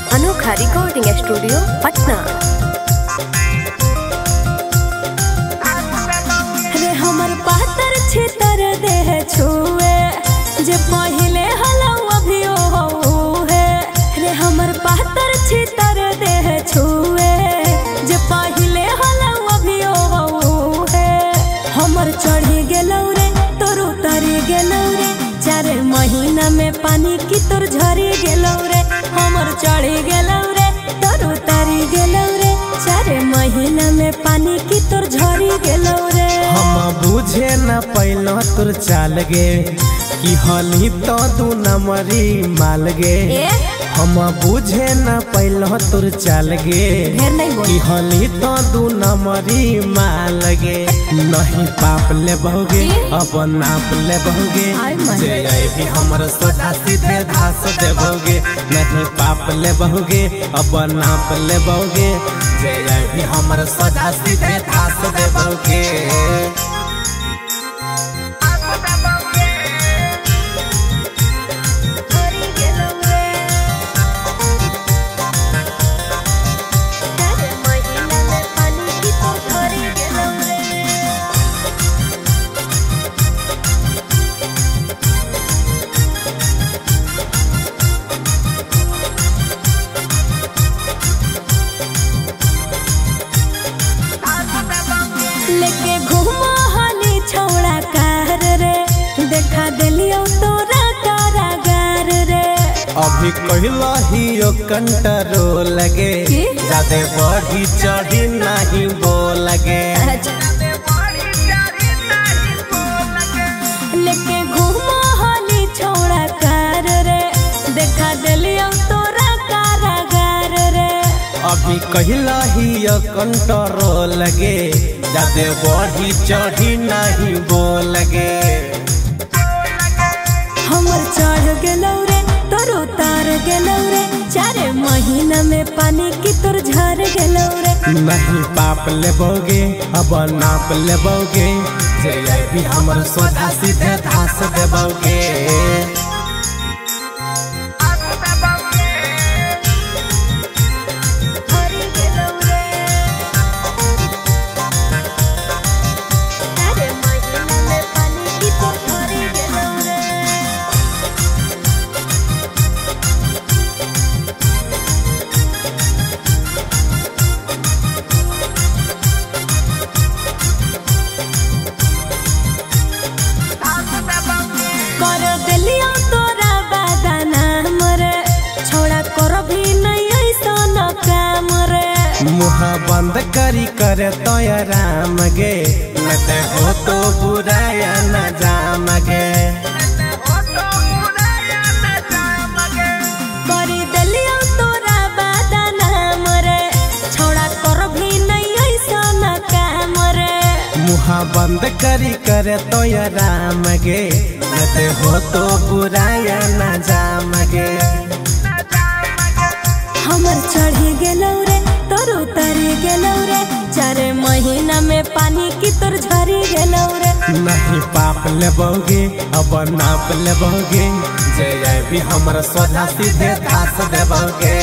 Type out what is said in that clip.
अनोखा recording studio Patna. रे हमर पातर छितर देह छुए जे पहिले हलौ अभी हो है। रे हमर पातर छितर देह छुए जे पहिले हलौ अभी हो है। हमर चढ़ी गेलौ रे तोर उतरी गेलौ रे 4 महीना में पानी की तोर झरी गेलौ रे। हमर चढ़ी गेलौ रे तोर उतरी गेलौ रे 4 महीना में पानी की तोर झरी गेलौ रे। हम बुझे न पैलो तोर चाल गे कि हली तो 2 नंबरी माल गे। हम बुझे न पैलो तोर चाल गे कि हली तो 2 नंबरी माल गे। नहीं पाप ले बहुगे अब नाप ले बहुगे जे भी हमर सोझा सीधे धास दे बहुगे। नहीं पाप ले बहुगे अब नाप ले बहुगे जे भी हमर सोझा सीधे धास दे बहुगे। लेके घूमो हाली छौड़ा कार रे देखा देलियो तोरा कारागार रे। अभी कहला ही कंटरो लगे ज्यादा बढ़ी चढ़ी नहीं बोलगे। लेके घूमो हाली छौड़ा कार रे देखा देलियो तोरा कारागार रे। अभी कहला ही कंटरो लगे ज्यादा बढ़ी चढ़ी नहीं बोलगे। हमर चढ़ गेलौ रे तोर उतार गेलौ रे 4 महीना में पानी की तोर झर गेलौ रे। नहीं पाप लेबोगे अब नाप लेबोगे जे भी हमर सोझा सीधे धास देबोगे। कर देलियो तोरा बादाना मरे छोड़ा कर भी नहीं ऐसा न काम रे। मुँह बंद करी करे तो राम गे न ते हो तो बुराया न जाम गे। करी देलियो तोरा बादाना मरे छोड़ा कर भी नहीं ऐसा न काम रे। मुँह बंद करी करे तो राम गे न ते हो तो बुराया न जाम गे। हमर चढ़ी गेलौ रे तोर उतरी गेलौ रे 4 महीना में पानी की तोर झरी गेलौ रे। नहीं पाप लेबोगे अब नाप लेबोगे जे भी हमर सोझा सीधे धास देबोगे।